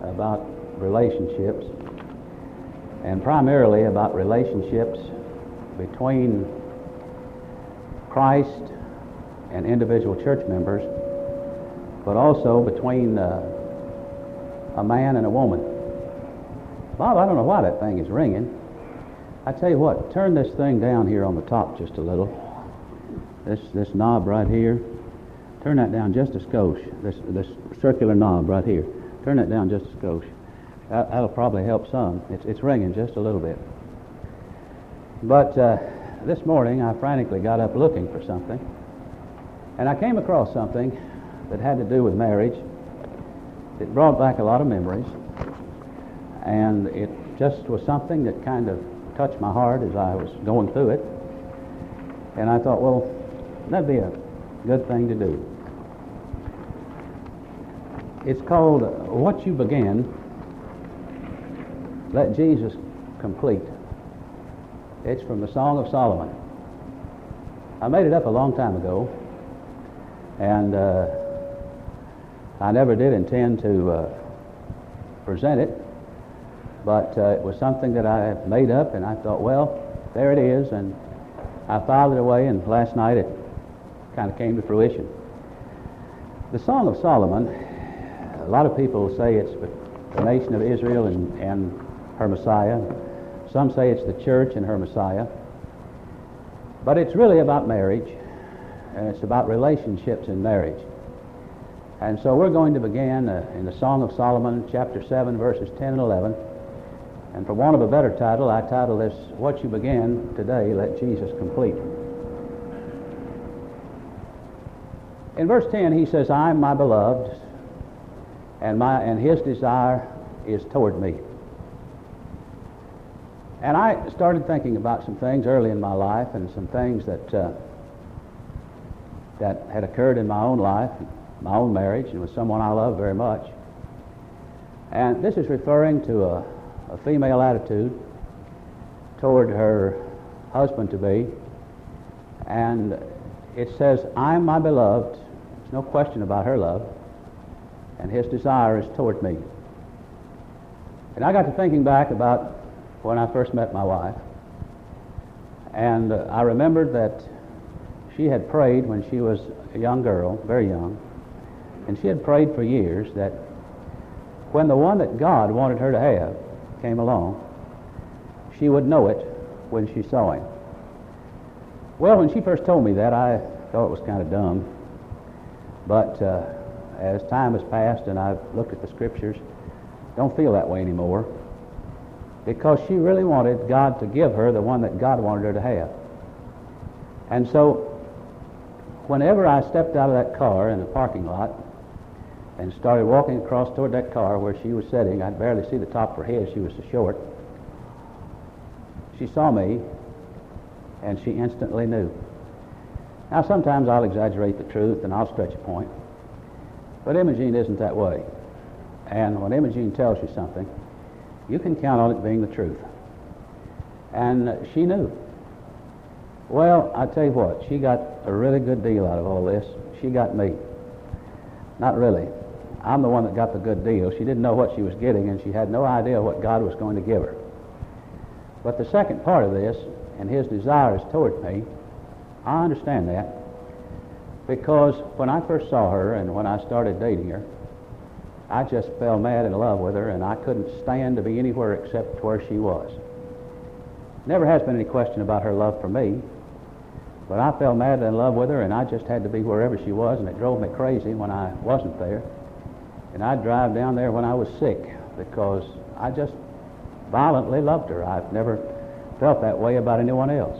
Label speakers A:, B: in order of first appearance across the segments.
A: about relationships, and primarily about relationships between Christ and individual church members, but also between a man and a woman. Bob, I don't know why that thing is ringing. I tell you what, turn this thing down here on the top just a little. This knob right here, turn that down just a skosh. This circular knob right here, turn that down just a skosh. That'll probably help some. It's ringing just a little bit. But this morning I frantically got up looking for something, and I came across something that had to do with marriage. It brought back a lot of memories, and it just was something that kind of touched my heart as I was going through it. And I thought, well, that'd be a good thing to do. It's called What You Began, Let Jesus Complete. It's from the Song of Solomon. I made it up a long time ago, and I never did intend to present it, but it was something that I made up, and I thought, well, there it is, and I filed it away, and last night it kind of came to fruition. The Song of Solomon, a lot of people say it's the nation of Israel and her Messiah. Some say it's the church and her Messiah. But it's really about marriage, and it's about relationships in marriage. And so we're going to begin in the Song of Solomon, chapter 7, verses 10 and 11. And for want of a better title, I title this, What You Began Today, Let Jesus Complete. In verse 10, he says, I am my beloved, and his desire is toward me. And I started thinking about some things early in my life, and some things that had occurred in my own life, my own marriage, and with someone I love very much. And this is referring to a female attitude toward her husband-to-be. And it says, I am my beloved. There's no question about her love. And his desire is toward me. And I got to thinking back about when I first met my wife. And I remembered that she had prayed when she was a young girl, very young, and she had prayed for years that when the one that God wanted her to have came along, she would know it when she saw him. Well, when she first told me that, I thought it was kind of dumb. But as time has passed and I've looked at the scriptures, don't feel that way anymore, because she really wanted God to give her the one that God wanted her to have. And so whenever I stepped out of that car in the parking lot and started walking across toward that car where she was sitting, I'd barely see the top of her head, she was so short. She saw me, and she instantly knew. Now, sometimes I'll exaggerate the truth and I'll stretch a point, but Imogene isn't that way. And when Imogene tells you something, you can count on it being the truth. And she knew. Well, I tell you what, she got a really good deal out of all this. She got me. Not really. I'm the one that got the good deal. She didn't know what she was getting, and she had no idea what God was going to give her. But the second part of this, and his desire is toward me, I understand that, because when I first saw her and when I started dating her, I just fell mad in love with her, and I couldn't stand to be anywhere except where she was. Never has been any question about her love for me, but I fell mad in love with her, and I just had to be wherever she was, and it drove me crazy when I wasn't there. And I'd drive down there when I was sick, because I just violently loved her. I've never felt that way about anyone else.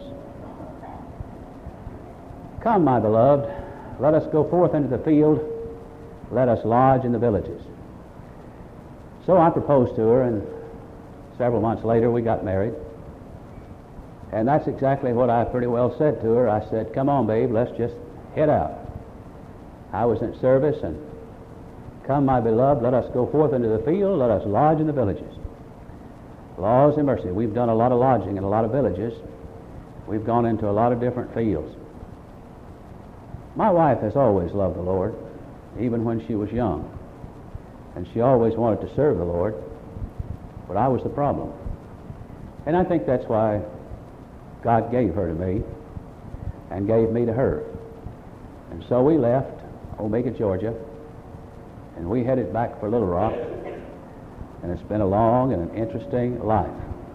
A: Come, my beloved, let us go forth into the field, let us lodge in the villages. So I proposed to her, and several months later we got married. And that's exactly what I pretty well said to her. I said, come on, babe, let's just head out. I was in service, and come, my beloved, let us go forth into the field, let us lodge in the villages. Laws and mercy. We've done a lot of lodging in a lot of villages. We've gone into a lot of different fields. My wife has always loved the Lord, even when she was young. and she always wanted to serve the Lord, but I was the problem. And I think that's why God gave her to me and gave me to her. And so we left Omega, Georgia, and we headed back for Little Rock, and it's been a long and an interesting life.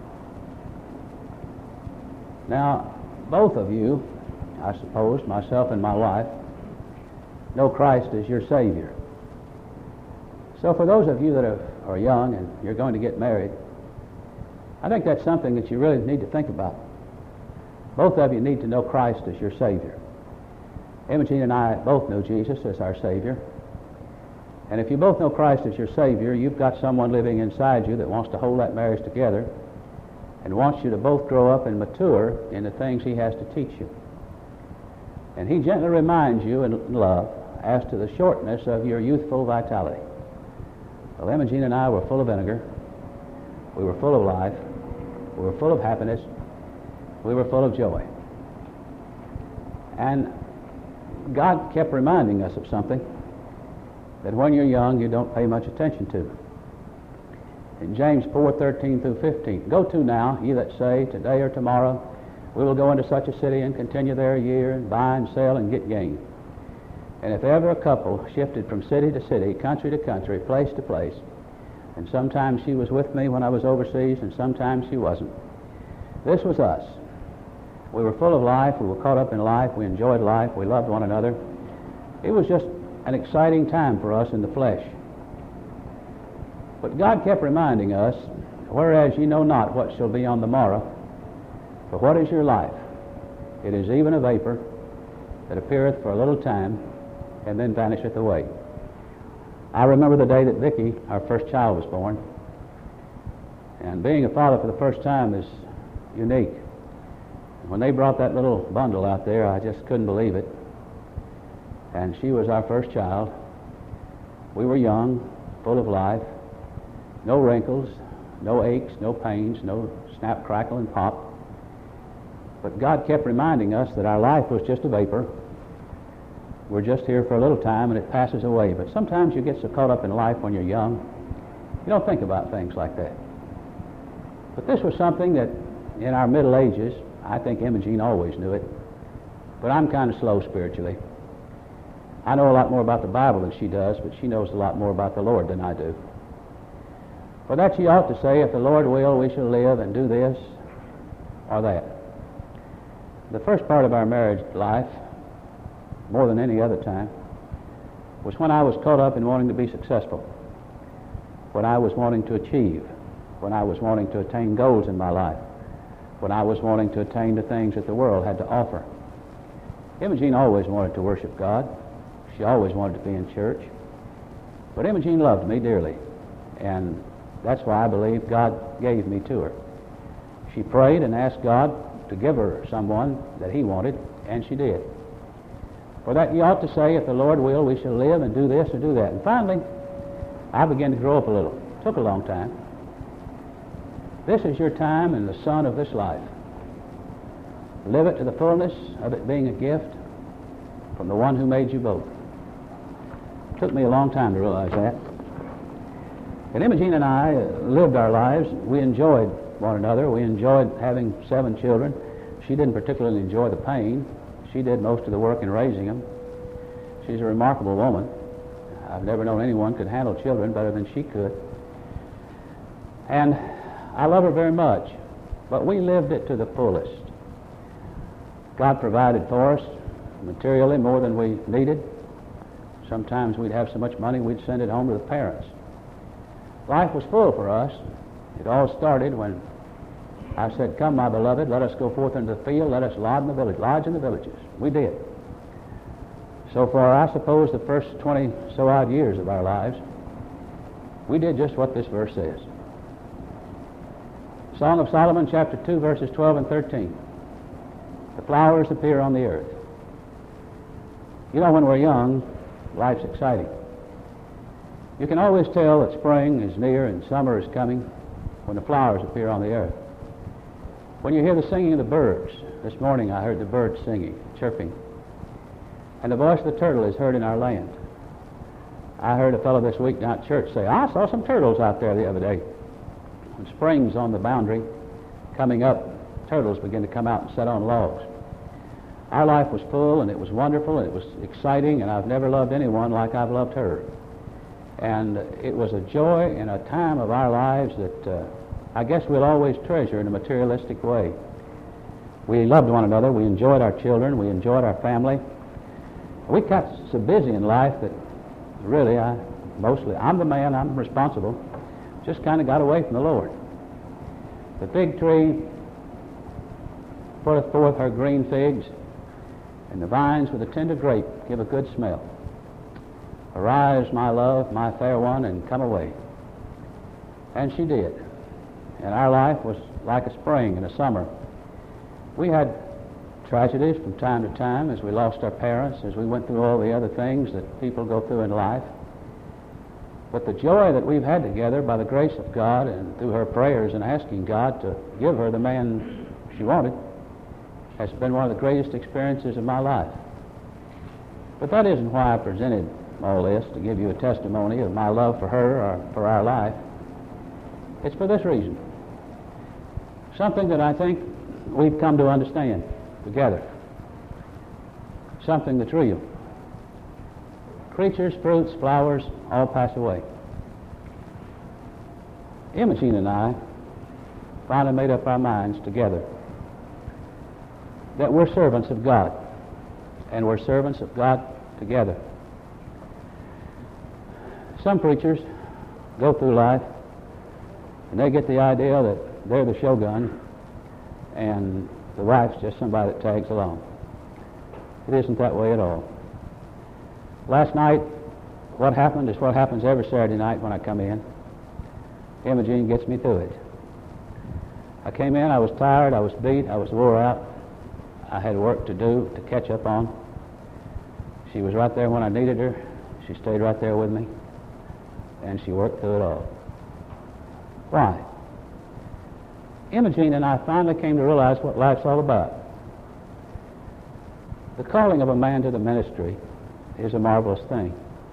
A: Now, both of you, I suppose, myself and my wife, know Christ as your Savior. So for those of you that are young and you're going to get married, I think that's something that you really need to think about. Both of you need to know Christ as your Savior. Imogene and I both know Jesus as our Savior. And if you both know Christ as your Savior, you've got someone living inside you that wants to hold that marriage together and wants you to both grow up and mature in the things he has to teach you. And he gently reminds you in love as to the shortness of your youthful vitality. Well, Imogene and I were full of vinegar. We were full of life. We were full of happiness. We were full of joy. And God kept reminding us of something that when you're young you don't pay much attention to. In James 4:13 through 15, "Go to now, ye that say, today or tomorrow, we will go into such a city and continue there a year, and buy and sell and get gain. And if ever a couple shifted from city to city, country to country, place to place, and sometimes she was with me when I was overseas, and sometimes she wasn't. This was us. We were full of life, we were caught up in life, we enjoyed life, we loved one another. It was just an exciting time for us in the flesh. But God kept reminding us, whereas ye know not what shall be on the morrow, for what is your life? It is even a vapor that appeareth for a little time, and then vanisheth away." I remember the day that Vicki, our first child, was born. And being a father for the first time is unique. When they brought that little bundle out there, I just couldn't believe it. And she was our first child. We were young, full of life, no wrinkles, no aches, no pains, no snap, crackle, and pop. But God kept reminding us that our life was just a vapor. We're just here for a little time and it passes away. But sometimes you get so caught up in life when you're young, you don't think about things like that. But this was something that in our middle ages, I think Imogene always knew it, but I'm kind of slow spiritually. I know a lot more about the Bible than she does, but she knows a lot more about the Lord than I do. For that she ought to say, if the Lord will, we shall live and do this or that. The first part of our marriage life, more than any other time, was when I was caught up in wanting to be successful, when I was wanting to achieve, when I was wanting to attain goals in my life, when I was wanting to attain the things that the world had to offer. Imogene always wanted to worship God. She always wanted to be in church. But Imogene loved me dearly, and that's why I believe God gave me to her. She prayed and asked God to give her someone that he wanted, and she did. For that you ought to say, if the Lord will, we shall live and do this and do that. And finally, I began to grow up a little. It took a long time. This is your time in the sun of this life. Live it to the fullness of it being a gift from the one who made you both. It took me a long time to realize that. And Imogene and I lived our lives. We enjoyed one another. We enjoyed having 7 children. She didn't particularly enjoy the pain. She did most of the work in raising them. She's a remarkable woman. I've never known anyone could handle children better than she could. And I love her very much, but we lived it to the fullest. God provided for us materially more than we needed. Sometimes we'd have so much money we'd send it home to the parents. Life was full for us. It all started when I said, "Come, my beloved, let us go forth into the field, let us lodge in the villages." We did. So for, I suppose, the first 20-so-odd years of our lives, we did just what this verse says. Song of Solomon, chapter 2, verses 12 and 13. The flowers appear on the earth. You know, when we're young, life's exciting. You can always tell that spring is near and summer is coming when the flowers appear on the earth. When you hear the singing of the birds, this morning I heard the birds singing, chirping, and the voice of the turtle is heard in our land. I heard a fellow this week down at church say, I saw some turtles out there the other day. When spring's on the boundary coming up, turtles begin to come out and set on logs. Our life was full, and it was wonderful, and it was exciting, and I've never loved anyone like I've loved her. And it was a joy and a time of our lives that I guess we'll always treasure in a materialistic way. We loved one another. We enjoyed our children. We enjoyed our family. We got so busy in life that really, I'm the man, I'm responsible, just kind of got away from the Lord. The fig tree putteth forth her green figs, and the vines with a tender grape give a good smell. Arise, my love, my fair one, and come away. And she did. And our life was like a spring and a summer. We had tragedies from time to time as we lost our parents, as we went through all the other things that people go through in life. But the joy that we've had together by the grace of God and through her prayers and asking God to give her the man she wanted has been one of the greatest experiences of my life. But that isn't why I presented all this, to give you a testimony of my love for her or for our life. It's for this reason. Something that I think we've come to understand together. Something that's real. Creatures, fruits, flowers, all pass away. Imogene and I finally made up our minds together that we're servants of God, and we're servants of God together. Some preachers go through life and they get the idea that they're the shogun and the wife's just somebody that tags along. It isn't that way at all. Last night, what happened is what happens every Saturday night when I come in. Imogene gets me through it. I came in, I was tired, I was beat, I was wore out. I had work to do to catch up on. She was right there when I needed her. She stayed right there with me. And she worked through it all. Why? Imogene and I finally came to realize what life's all about. The calling of a man to the ministry is a marvelous thing.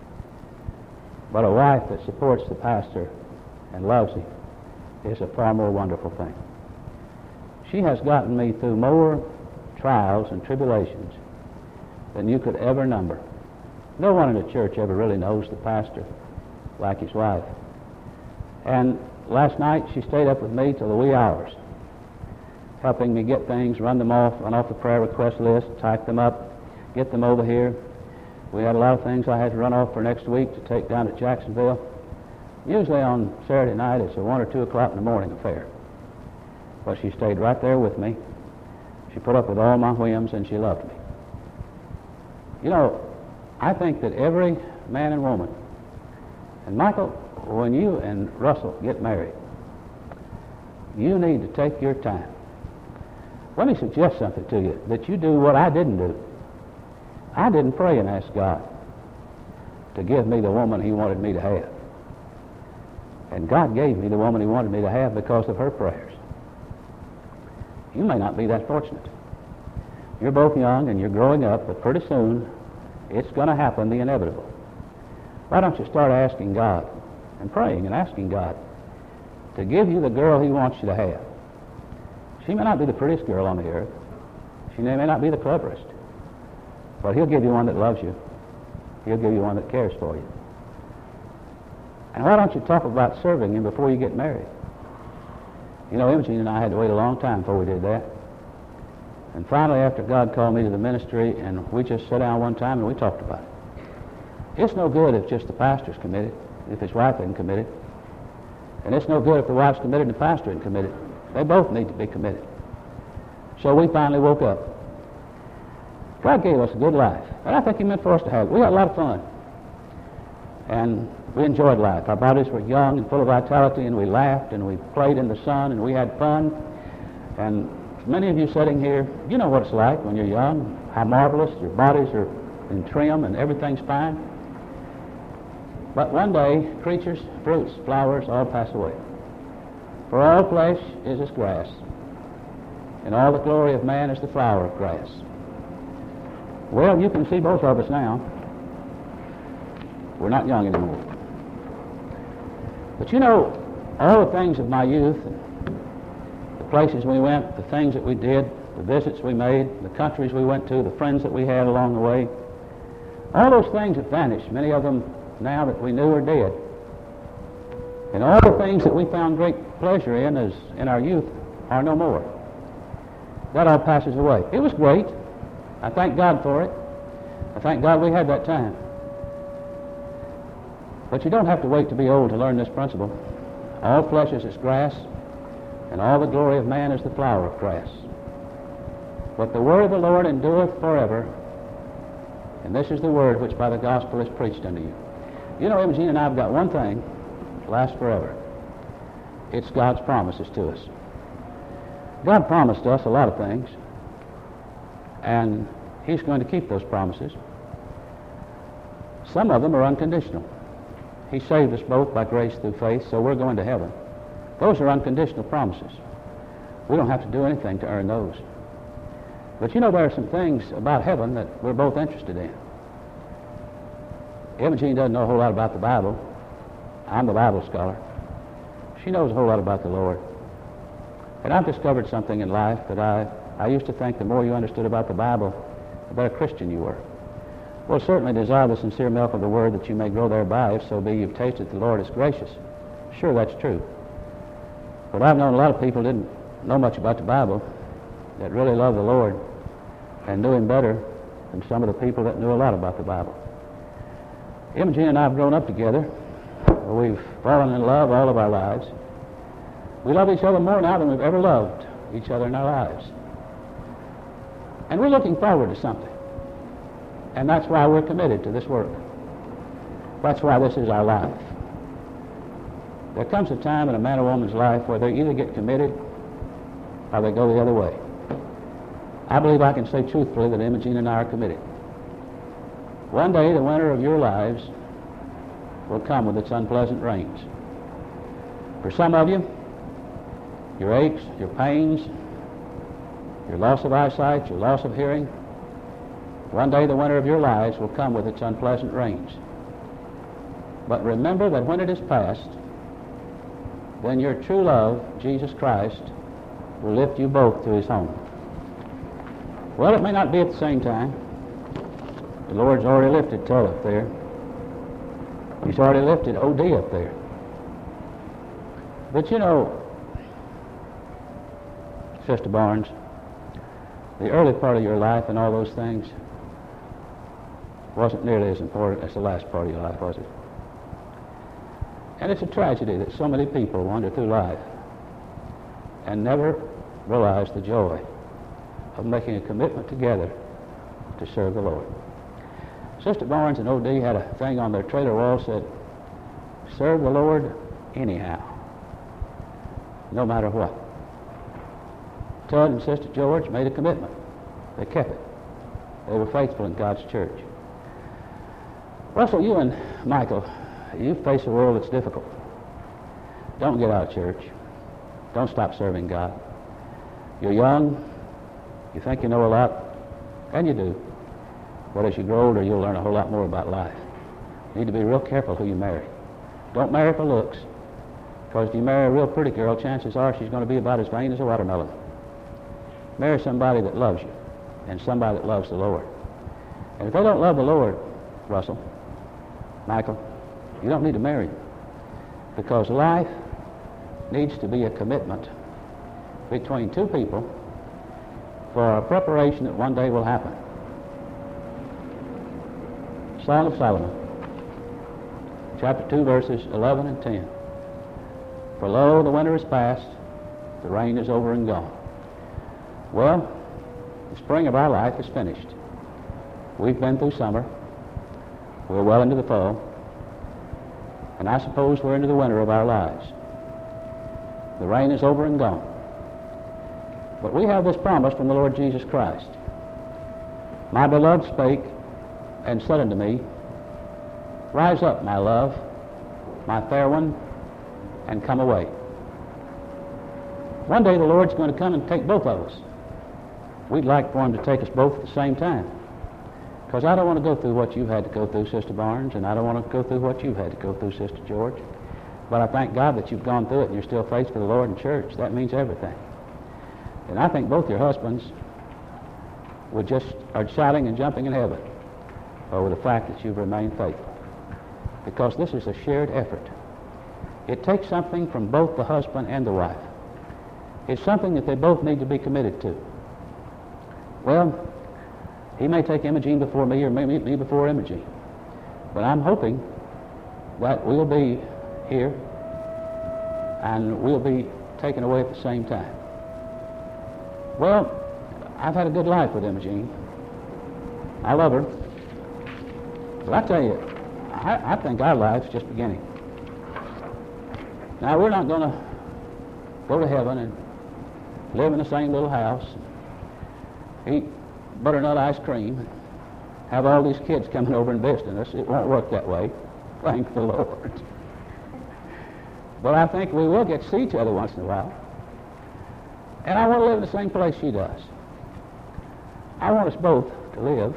A: But a wife that supports the pastor and loves him is a far more wonderful thing. She has gotten me through more trials and tribulations than you could ever number. No one in the church ever really knows the pastor like his wife. And last night she stayed up with me till the wee hours, helping me get things, run off the prayer request list, type them up, get them over here. We had a lot of things I had to run off for next week to take down to Jacksonville. Usually on Saturday night it's a 1 or 2 o'clock in the morning affair. But she stayed right there with me. She put up with all my whims, and she loved me. You know, I think that every man and woman, and Michael, when you and Russell get married, you need to take your time. Let me suggest something to you, that you do what I didn't do. I didn't pray and ask God to give me the woman he wanted me to have. And God gave me the woman he wanted me to have because of her prayers. You may not be that fortunate. You're both young and you're growing up, but pretty soon it's going to happen, the inevitable. Why don't you start asking God and praying and asking God to give you the girl he wants you to have? She may not be the prettiest girl on the earth. She may not be the cleverest. But he'll give you one that loves you. He'll give you one that cares for you. And why don't you talk about serving him before you get married? You know, Imogene and I had to wait a long time before we did that. And finally, after God called me to the ministry, and we just sat down one time and we talked about it. It's no good if just the pastor's committed, if his wife isn't committed. And it's no good if the wife's committed and the pastor isn't committed. They both need to be committed. So we finally woke up. God gave us a good life, and I think he meant for us to have it. We had a lot of fun. And we enjoyed life. Our bodies were young and full of vitality, and we laughed, and we played in the sun, and we had fun. And many of you sitting here, you know what it's like when you're young, how marvelous. Your bodies are in trim, and everything's fine. But one day, creatures, fruits, flowers, all pass away. For all flesh is as grass, and all the glory of man is the flower of grass. Well, you can see both of us now. We're not young anymore. But you know, all the things of my youth, and the places we went, the things that we did, the visits we made, the countries we went to, the friends that we had along the way, all those things have vanished. Many of them now that we knew are dead. And all the things that we found great pleasure in as in our youth are no more. That all passes away. It was great. I thank God for it. I thank God we had that time. But you don't have to wait to be old to learn this principle. All flesh is as grass, and all the glory of man is the flower of grass. But the word of the Lord endureth forever, and this is the word which by the gospel is preached unto you. You know, Imogene and I have got one thing that lasts forever. It's God's promises to us. God promised us a lot of things, and He's going to keep those promises. Some of them are unconditional. He saved us both by grace through faith, so we're going to heaven. Those are unconditional promises. We don't have to do anything to earn those. But you know, there are some things about heaven that we're both interested in. Imogene doesn't know a whole lot about the Bible. I'm the Bible scholar. She knows a whole lot about the Lord. And I've discovered something in life that I used to think the more you understood about the Bible, the better Christian you were. Well, certainly desire the sincere milk of the Word that you may grow thereby, if so be you've tasted the Lord is gracious. Sure, that's true. But I've known a lot of people who didn't know much about the Bible that really loved the Lord and knew Him better than some of the people that knew a lot about the Bible. Imogene and I have grown up together. We've fallen in love all of our lives. We love each other more now than we've ever loved each other in our lives. And we're looking forward to something. And that's why we're committed to this work. That's why this is our life. There comes a time in a man or woman's life where they either get committed or they go the other way. I believe I can say truthfully that Imogene and I are committed. One day the winter of your lives will come with its unpleasant rains. For some of you, your aches, your pains, your loss of eyesight, your loss of hearing, one day the winter of your lives will come with its unpleasant rains. But remember that when it is past, then your true love, Jesus Christ, will lift you both to His home. Well, it may not be at the same time. The Lord's already lifted Tull up there. He's already lifted O.D. up there. But you know, Sister Barnes, the early part of your life and all those things wasn't nearly as important as the last part of your life, was it? And it's a tragedy that so many people wander through life and never realize the joy of making a commitment together to serve the Lord. Sister Barnes and O.D. had a thing on their trailer wall that said, serve the Lord anyhow, no matter what. Tud and Sister George made a commitment. They kept it. They were faithful in God's church. Russell, you and Michael, you face a world that's difficult. Don't get out of church. Don't stop serving God. You're young. You think you know a lot, and you do. But as you grow older, you'll learn a whole lot more about life. You need to be real careful who you marry. Don't marry for looks, because if you marry a real pretty girl, chances are she's going to be about as vain as a watermelon. Marry somebody that loves you, and somebody that loves the Lord. And if they don't love the Lord, Russell, Michael, you don't need to marry them, because life needs to be a commitment between two people for a preparation that one day will happen. Song of Solomon, chapter 2, verses 11 and 10. For lo, the winter is past, the rain is over and gone. Well, the spring of our life is finished. We've been through summer. We're well into the fall. And I suppose we're into the winter of our lives. The rain is over and gone. But we have this promise from the Lord Jesus Christ. My beloved spake and said unto me, rise up, my love, my fair one, and come away. One day the Lord's going to come and take both of us. We'd like for Him to take us both at the same time. Because I don't want to go through what you've had to go through, Sister Barnes, and I don't want to go through what you've had to go through, Sister George. But I thank God that you've gone through it and you're still faithful to the Lord and church. That means everything. And I think both your husbands are shouting and jumping in heaven over the fact that you've remained faithful. Because this is a shared effort. It takes something from both the husband and the wife. It's something that they both need to be committed to. Well, he may take Imogene before me or maybe me before Imogene. But I'm hoping that we'll be here and we'll be taken away at the same time. Well, I've had a good life with Imogene. I love her. But I tell you, I think our life's just beginning. Now, we're not going to go to heaven and live in the same little house, eat butternut ice cream, and have all these kids coming over and visiting us. It won't work that way. Thank the Lord. But I think we will get to see each other once in a while. And I want to live in the same place she does. I want us both to live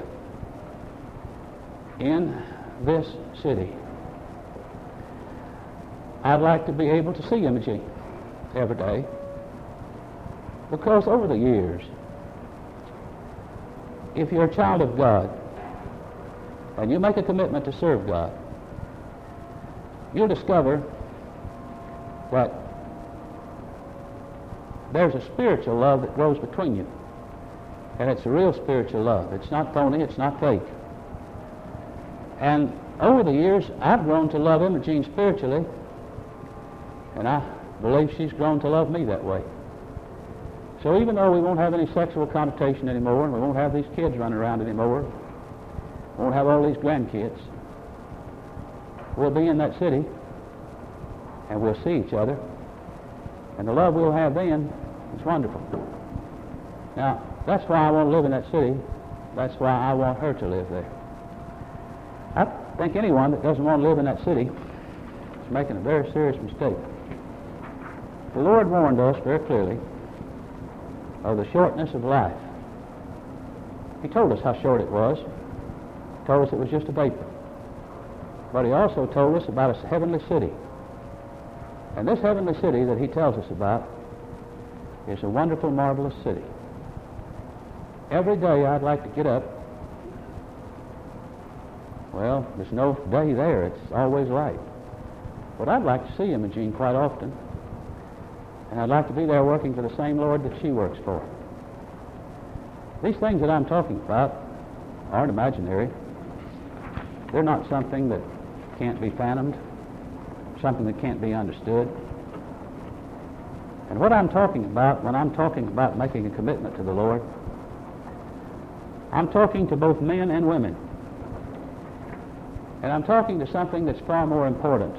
A: in this city. I'd like to be able to see Imogene every day, because over the years, if you're a child of God and you make a commitment to serve God, you'll discover that there's a spiritual love that grows between you. And it's a real spiritual love. It's not phony, it's not fake. And over the years, I've grown to love Imogene spiritually, and I believe she's grown to love me that way. So even though we won't have any sexual connotation anymore, and we won't have these kids running around anymore, we won't have all these grandkids, we'll be in that city, and we'll see each other, and the love we'll have then is wonderful. Now, that's why I want to live in that city. That's why I want her to live there. I think anyone that doesn't want to live in that city is making a very serious mistake. The Lord warned us very clearly of the shortness of life. He told us how short it was. He told us it was just a vapor. But he also told us about a heavenly city. And this heavenly city that he tells us about is a wonderful, marvelous city. Every day I'd like to get up. Well, there's no day there. It's always light. But I'd like to see Imogene quite often. And I'd like to be there working for the same Lord that she works for. These things that I'm talking about aren't imaginary. They're not something that can't be fathomed, something that can't be understood. And what I'm talking about when I'm talking about making a commitment to the Lord, I'm talking to both men and women. And I'm talking to something that's far more important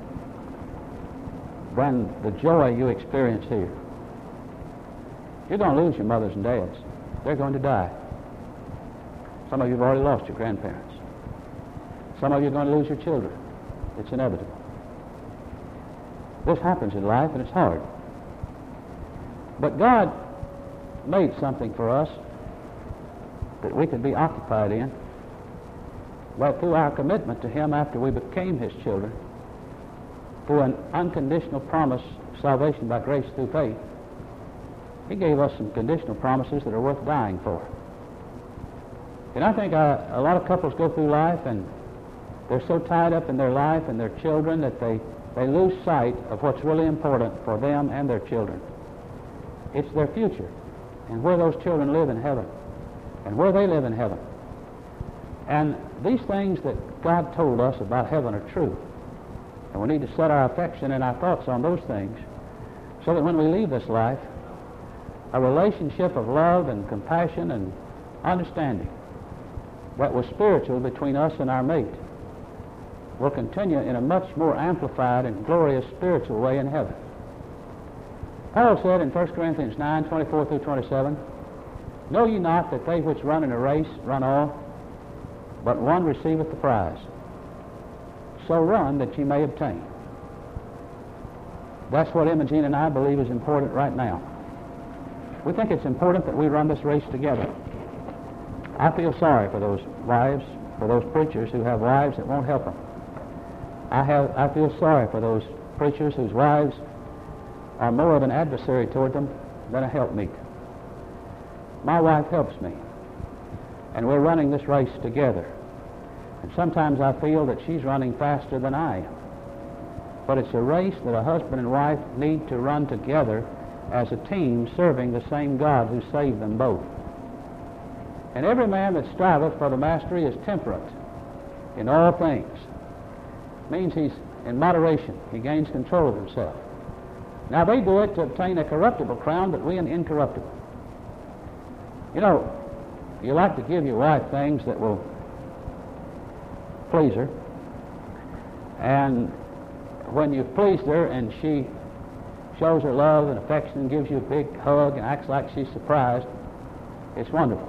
A: than the joy you experience here. You're going to lose your mothers and dads. They're going to die. Some of you have already lost your grandparents. Some of you are going to lose your children. It's inevitable. This happens in life, and it's hard. But God made something for us that we could be occupied in. But through our commitment to Him after we became His children, through an unconditional promise of salvation by grace through faith, He gave us some conditional promises that are worth dying for. And I think a lot of couples go through life and they're so tied up in their life and their children that they lose sight of what's really important for them and their children. It's their future and where those children live in heaven and where they live in heaven. And these things that God told us about heaven are true. And we need to set our affection and our thoughts on those things so that when we leave this life, a relationship of love and compassion and understanding that was spiritual between us and our mate will continue in a much more amplified and glorious spiritual way in heaven. Paul said in 1 Corinthians 9:24 through 27, "Know ye not that they which run in a race run all, but one receiveth the prize? So run that ye may obtain." That's what Imogene and I believe is important right now. We think it's important that we run this race together. I feel sorry for those wives, for those preachers who have wives that won't help them. I feel sorry for those preachers whose wives are more of an adversary toward them than a helpmeet. My wife helps me, and we're running this race together. And sometimes I feel that she's running faster than I am. But it's a race that a husband and wife need to run together as a team, serving the same God who saved them both. And every man that striveth for the mastery is temperate in all things. Means he's in moderation. He gains control of himself. Now they do it to obtain a corruptible crown, but we an incorruptible. You know, you like to give your wife things that will please her. And when you've pleased her and she shows her love and affection and gives you a big hug and acts like she's surprised, it's wonderful.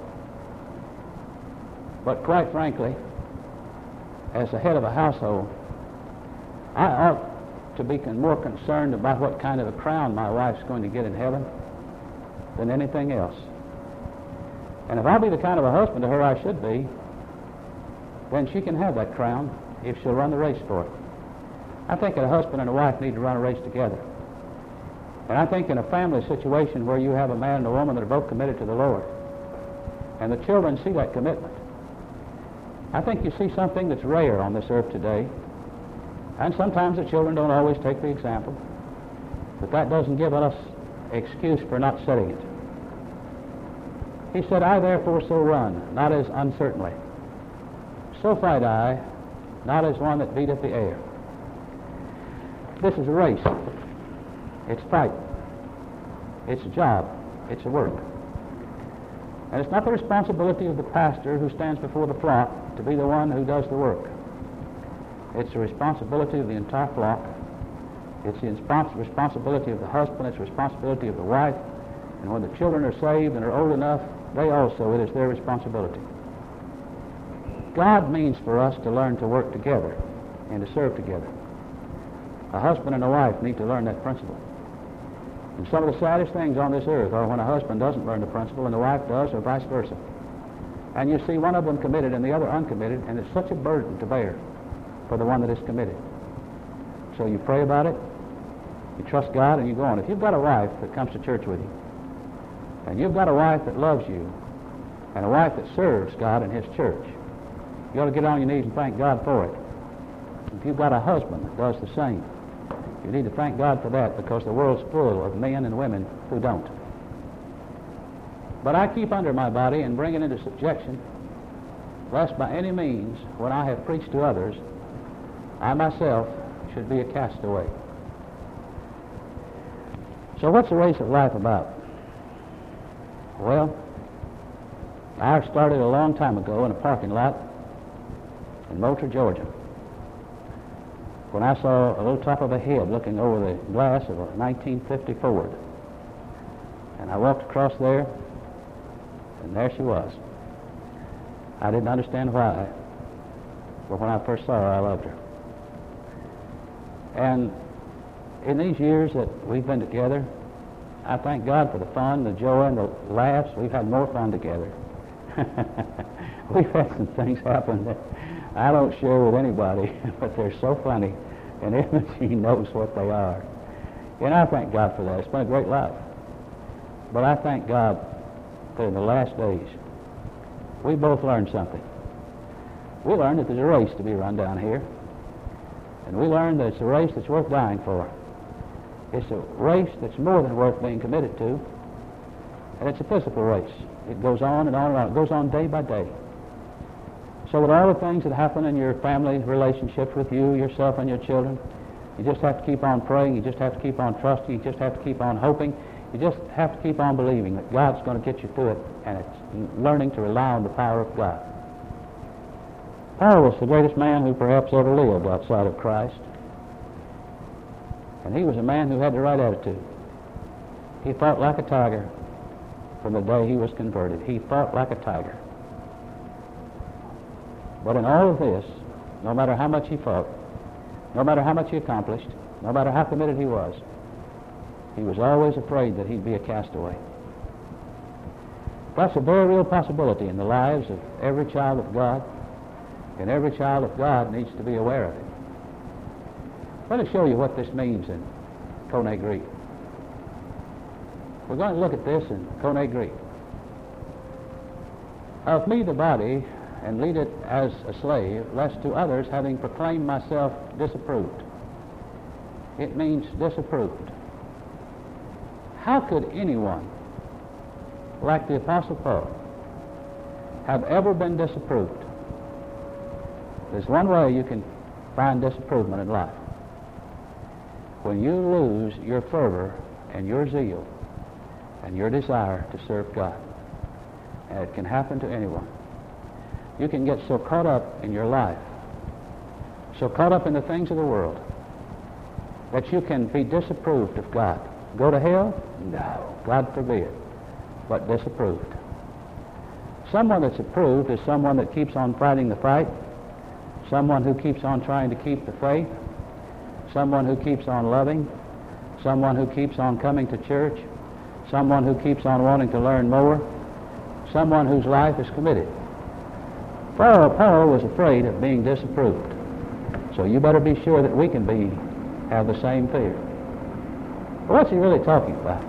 A: But quite frankly, as the head of a household, I ought to be more concerned about what kind of a crown my wife's going to get in heaven than anything else. And if I'll be the kind of a husband to her I should be, then she can have that crown if she'll run the race for it. I think that a husband and a wife need to run a race together. And I think in a family situation where you have a man and a woman that are both committed to the Lord, and the children see that commitment, I think you see something that's rare on this earth today. And sometimes the children don't always take the example, but that doesn't give us excuse for not setting it. He said, I therefore so run, not as uncertainly. So fight I, not as one that beateth the air. This is a race. It's fight. It's a job. It's a work. And it's not the responsibility of the pastor who stands before the flock to be the one who does the work. It's the responsibility of the entire flock. It's the responsibility of the husband. It's the responsibility of the wife. And when the children are saved and are old enough, they also, it is their responsibility. God means for us to learn to work together and to serve together. A husband and a wife need to learn that principle. And some of the saddest things on this earth are when a husband doesn't learn the principle and the wife does, or vice versa. And you see one of them committed and the other uncommitted, and it's such a burden to bear for the one that is committed. So you pray about it, you trust God, and you go on. If you've got a wife that comes to church with you, and you've got a wife that loves you, and a wife that serves God and His church, you ought to get on your knees and thank God for it. If you've got a husband that does the same, you need to thank God for that, because the world's full of men and women who don't. But I keep under my body and bring it into subjection, lest by any means, when I have preached to others, I myself should be a castaway. So what's the race of life about? Well, I started a long time ago in a parking lot in Moultrie, Georgia, when I saw a little top of a head looking over the glass of a 1950 Ford. And I walked across there, and there she was. I didn't understand why, but when I first saw her, I loved her. And in these years that we've been together, I thank God for the fun, the joy, and the laughs. We've had more fun together. We've had some things happen that I don't share with anybody, but they're so funny, and everybody knows what they are. And I thank God for that. It's been a great life. But I thank God that in the last days, we both learned something. We learned that there's a race to be run down here. And we learned that it's a race that's worth dying for. It's a race that's more than worth being committed to. And it's a physical race. It goes on and on and on. It goes on day by day. So with all the things that happen in your family relationships with you, yourself, and your children, you just have to keep on praying. You just have to keep on trusting. You just have to keep on hoping. You just have to keep on believing that God's going to get you through it, and it's learning to rely on the power of God. Paul was the greatest man who perhaps ever lived outside of Christ. And he was a man who had the right attitude. He fought like a tiger from the day he was converted. He fought like a tiger. But in all of this, no matter how much he fought, no matter how much he accomplished, no matter how committed he was always afraid that he'd be a castaway. That's a very real possibility in the lives of every child of God, and every child of God needs to be aware of it. Let me show you what this means in Koine Greek. We're going to look at this in Koine Greek. Of me the body, and lead it as a slave, lest to others, having proclaimed myself disapproved. It means disapproved. How could anyone, like the Apostle Paul, have ever been disapproved? There's one way you can find disapproval in life. When you lose your fervor and your zeal and your desire to serve God. And it can happen to anyone. You can get so caught up in your life, so caught up in the things of the world, that you can be disapproved of God. Go to hell? No, God forbid, but disapproved. Someone that's approved is someone that keeps on fighting the fight, someone who keeps on trying to keep the faith, someone who keeps on loving, someone who keeps on coming to church, someone who keeps on wanting to learn more, someone whose life is committed. Paul was afraid of being disapproved. So you better be sure that we can have the same fear. Well, what's he really talking about?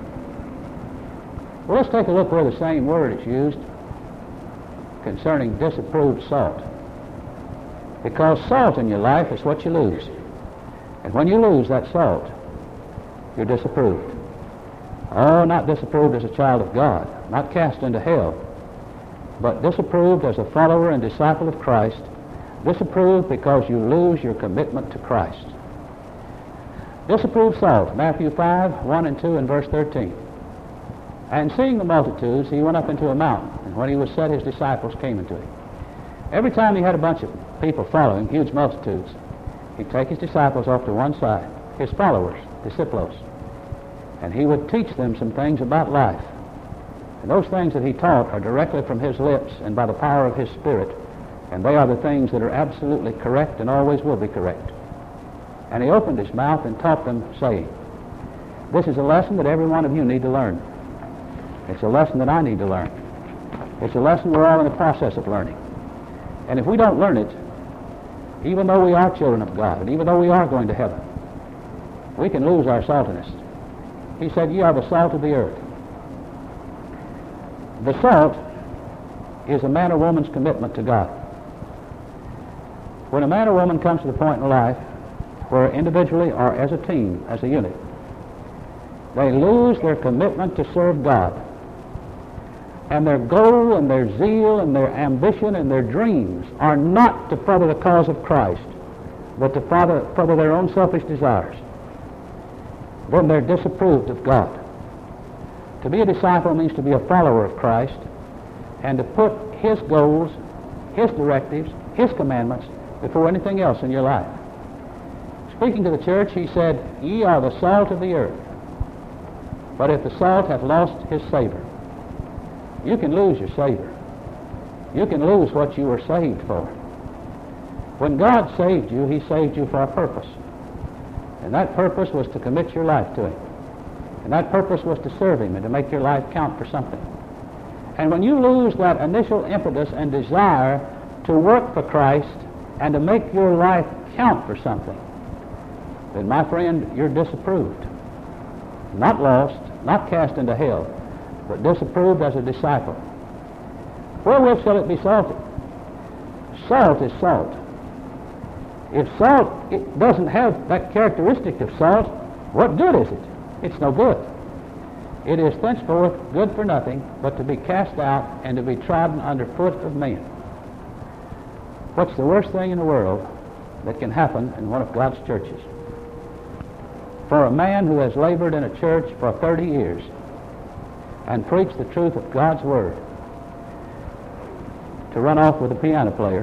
A: Well, let's take a look where the same word is used concerning disapproved salt. Because salt in your life is what you lose. And when you lose that salt, you're disapproved. Oh, not disapproved as a child of God, not cast into hell, but disapproved as a follower and disciple of Christ, disapproved because you lose your commitment to Christ. Disapproved salt, Matthew 5, 1 and 2 and verse 13. And seeing the multitudes, he went up into a mountain, and when he was set, his disciples came unto him. Every time he had a bunch of people following, huge multitudes, he'd take his disciples off to one side, his followers, disciples, and he would teach them some things about life. And those things that he taught are directly from his lips and by the power of his Spirit, and they are the things that are absolutely correct and always will be correct. And he opened his mouth and taught them, saying, this is a lesson that every one of you need to learn. It's a lesson that I need to learn. It's a lesson we're all in the process of learning. And if we don't learn it, even though we are children of God, and even though we are going to heaven, we can lose our saltiness. He said, ye are the salt of the earth. The salt is a man or woman's commitment to God. When a man or woman comes to the point in life where individually or as a team, as a unit, they lose their commitment to serve God, and their goal and their zeal and their ambition and their dreams are not to further the cause of Christ, but to further their own selfish desires, then they're disapproved of God. To be a disciple means to be a follower of Christ and to put his goals, his directives, his commandments before anything else in your life. Speaking to the church, he said, ye are the salt of the earth. But if the salt hath lost his savor, you can lose your savor. You can lose what you were saved for. When God saved you, he saved you for a purpose. And that purpose was to commit your life to him. And that purpose was to serve him and to make your life count for something. And when you lose that initial impetus and desire to work for Christ and to make your life count for something, then, my friend, you're disapproved. Not lost, not cast into hell, but disapproved as a disciple. Wherewith shall it be salted? Salt is salt. If salt it doesn't have that characteristic of salt, what good is it? It's no good. It is thenceforth good for nothing but to be cast out and to be trodden under foot of men. What's the worst thing in the world that can happen in one of God's churches? For a man who has labored in a church for 30 years and preached the truth of God's Word to run off with a piano player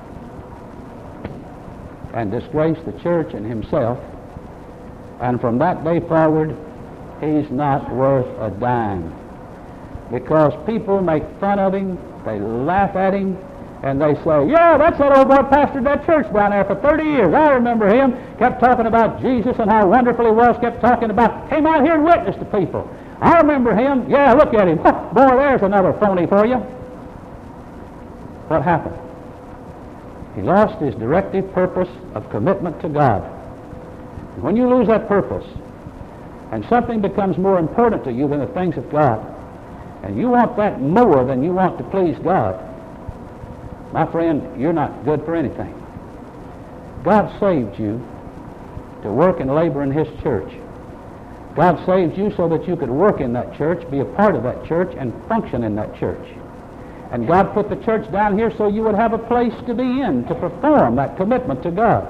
A: and disgrace the church and himself, and from that day forward, he's not worth a dime. Because people make fun of him, they laugh at him, and they say, yeah, that's that old boy pastored that church down there for 30 years. I remember him. Kept talking about Jesus and how wonderful he was. Kept talking about, came out here and witnessed to people. I remember him. Yeah, look at him. Boy, there's another phony for you. What happened? He lost his directive purpose of commitment to God. When you lose that purpose, and something becomes more important to you than the things of God, and you want that more than you want to please God, my friend, you're not good for anything. God saved you to work and labor in His church. God saved you so that you could work in that church, be a part of that church, and function in that church. And God put the church down here so you would have a place to be in, to perform that commitment to God.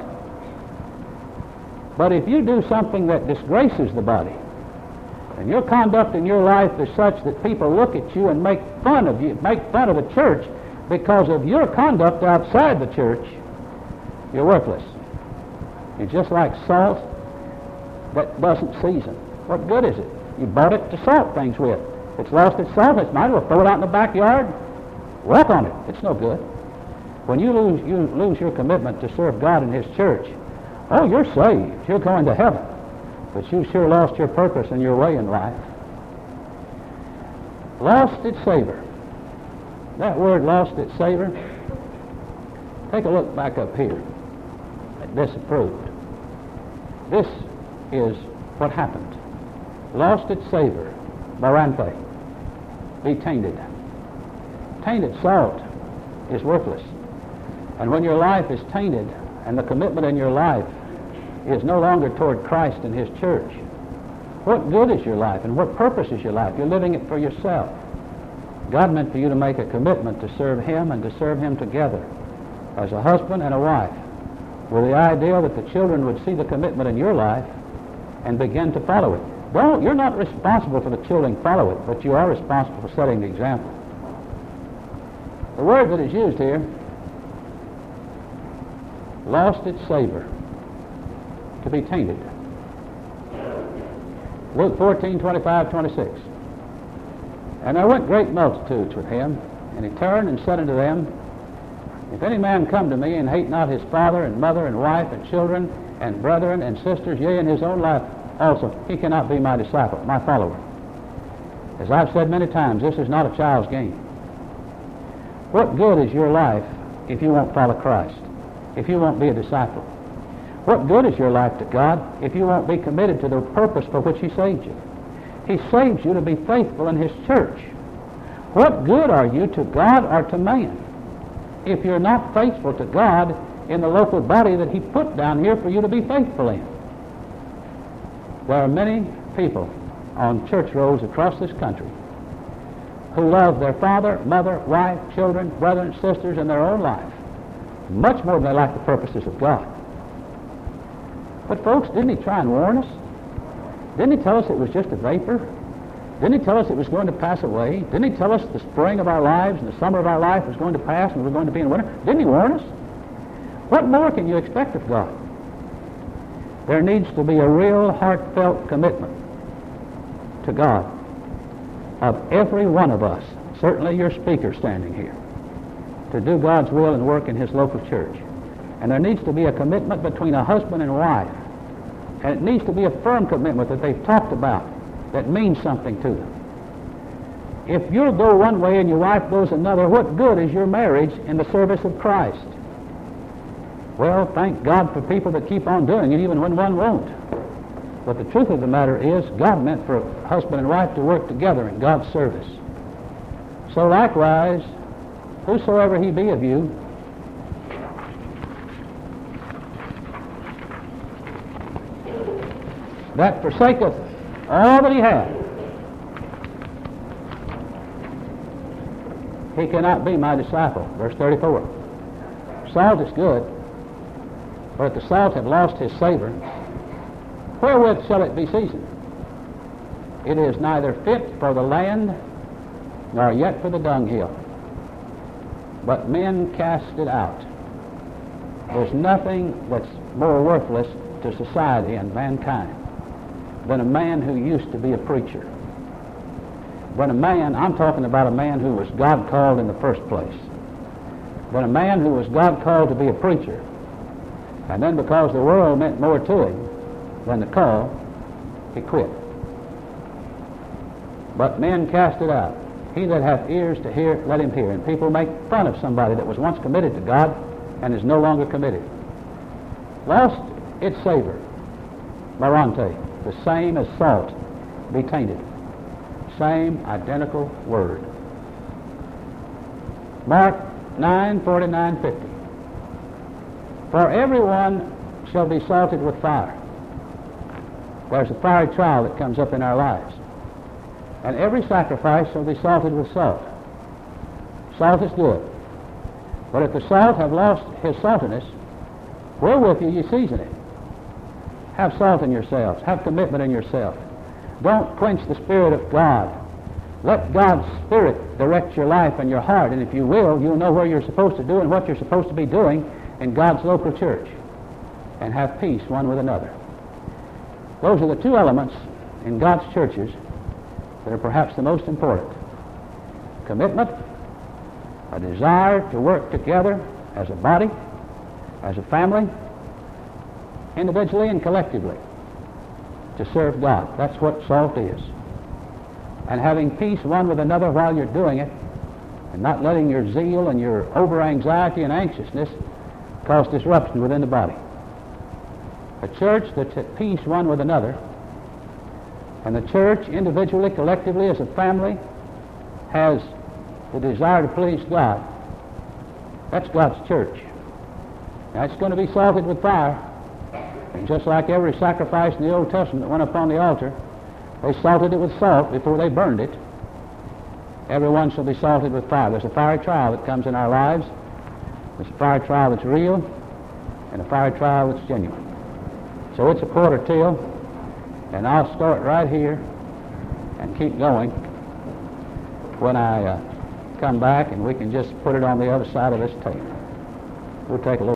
A: But if you do something that disgraces the body, and your conduct in your life is such that people look at you and make fun of you, make fun of the church because of your conduct outside the church, you're worthless. You're just like salt that doesn't season. What good is it? You bought it to salt things with. It's lost its salt. It might as well throw it out in the backyard. Walk on it. It's no good. When you lose your commitment to serve God in His church, oh, you're saved. You're going to heaven. But you sure lost your purpose and your way in life. Lost its savor. That word, lost its savor, take a look back up here at disapproved. This is what happened. Lost its savor. Baranthe. Be tainted. Tainted salt is worthless. And when your life is tainted and the commitment in your life is no longer toward Christ and His church, what good is your life and what purpose is your life? You're living it for yourself. God meant for you to make a commitment to serve Him and to serve Him together as a husband and a wife, with the idea that the children would see the commitment in your life and begin to follow it. You're not responsible for the children follow it, but you are responsible for setting the example. The word that is used here, lost its savor, to be tainted. Luke 14:25-26. And there went great multitudes with him, and he turned and said unto them, If any man come to me and hate not his father and mother and wife and children and brethren and sisters, yea, and his own life also, he cannot be my disciple, my follower. As I've said many times, this is not a child's game. What good is your life if you won't follow Christ, if you won't be a disciple? What good is your life to God if you won't be committed to the purpose for which He saved you? He saves you to be faithful in His church. What good are you to God or to man if you're not faithful to God in the local body that He put down here for you to be faithful in? There are many people on church rolls across this country who love their father, mother, wife, children, brothers, and sisters in their own life much more than they like the purposes of God. But folks, didn't He try and warn us? Didn't He tell us it was just a vapor? Didn't He tell us it was going to pass away? Didn't He tell us the spring of our lives and the summer of our life was going to pass and we're going to be in winter? Didn't He warn us? What more can you expect of God? There needs to be a real heartfelt commitment to God of every one of us, certainly your speaker standing here, to do God's will and work in His local church. And there needs to be a commitment between a husband and wife. And it needs to be a firm commitment that they've talked about that means something to them. If you'll go one way and your wife goes another, what good is your marriage in the service of Christ? Well, thank God for people that keep on doing it even when one won't. But the truth of the matter is, God meant for a husband and wife to work together in God's service. So likewise, whosoever he be of you, that forsaketh all that he hath, he cannot be my disciple. Verse 34. Salt is good, but if the salt have lost his savor, wherewith shall it be seasoned? It is neither fit for the land, nor yet for the dunghill. But men cast it out. There's nothing that's more worthless to society and mankind than a man who used to be a preacher. When a man, I'm talking about a man who was God called in the first place. When a man who was God called to be a preacher, and then because the world meant more to him than the call, he quit. but men cast it out. He that hath ears to hear, let him hear. And people make fun of somebody that was once committed to God and is no longer committed. Lost its savor. Marante, the same as salt, be tainted. Same identical word. Mark 9:49-50. For everyone shall be salted with fire. There's a fiery trial that comes up in our lives. And every sacrifice shall be salted with salt. Salt is good. But if the salt have lost his saltiness, wherewith you season it. Have salt in yourselves. Have commitment in yourself. Don't quench the Spirit of God. Let God's Spirit direct your life and your heart, and if you will, you'll know where you're supposed to do and what you're supposed to be doing in God's local church, and have peace one with another. Those are the two elements in God's churches that are perhaps the most important. Commitment, a desire to work together as a body, as a family, individually and collectively, to serve God. That's what salt is. And having peace one with another while you're doing it, and not letting your zeal and your over-anxiety and anxiousness cause disruption within the body. A church that's at peace one with another, and the church individually, collectively, as a family, has the desire to please God. That's God's church. Now, it's going to be salted with fire. And just like every sacrifice in the Old Testament that went upon the altar, they salted it with salt before they burned it. Everyone shall be salted with fire. There's a fiery trial that comes in our lives. There's a fiery trial that's real, and a fiery trial that's genuine. So it's a quarter till, and I'll start right here and keep going when I come back, and we can just put it on the other side of this tape. We'll take a little